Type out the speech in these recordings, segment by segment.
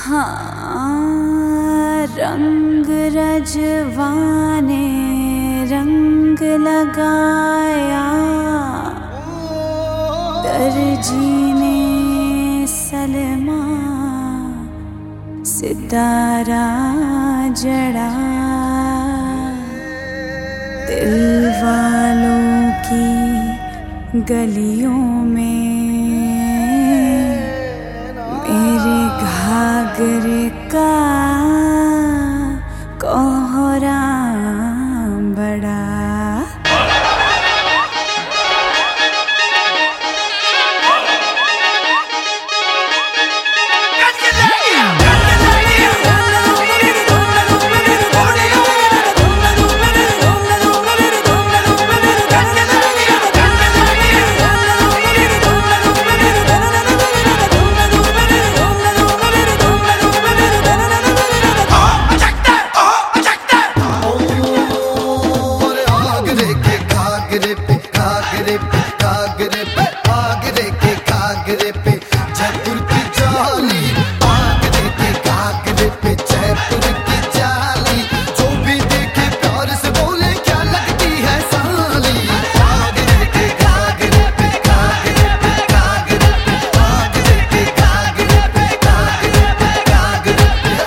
हाँ, रंग रजवाने रंग लगाया, दर्जी ने सलमा सितारा जड़ा। दिल वालों की गलियों में मेरे घाघरे का कोहराम बड़ा। आगरे के घाघरे पे जयपुर की जाली, आगरे के घाघरे पे जयपुर की जाली। जो भी देखे प्यार से बोले क्या लगती है साली। आगरे के घाघरे पे घाघरे पे घाघरे पे आगरे के घाघरे पे घाघरे पे घाघरे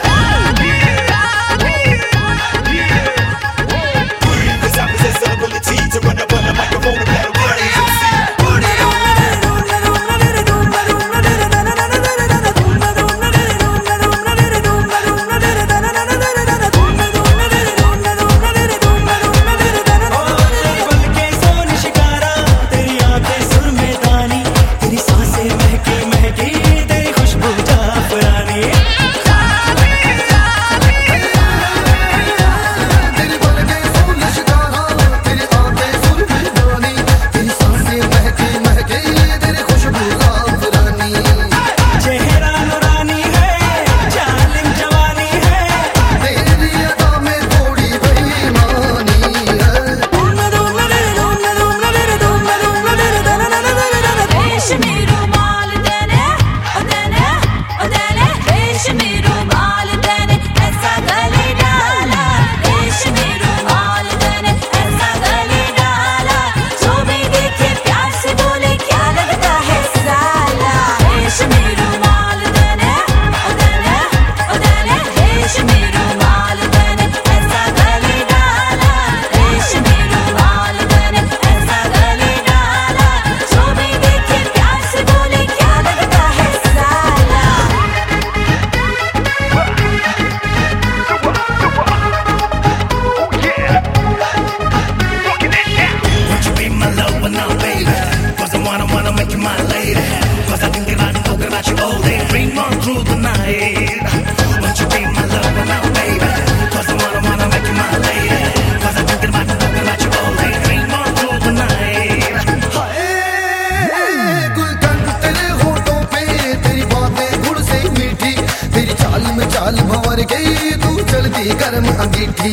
चाल भंवर गई तू चलती गर्म अंगीठी।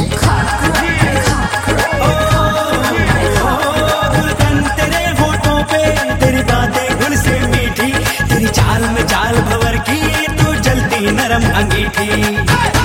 तेरे होठों पे तेरी बातें गुल से मीठी, तेरी चाल में चाल भंवर की तू जलती नरम अंगीठी।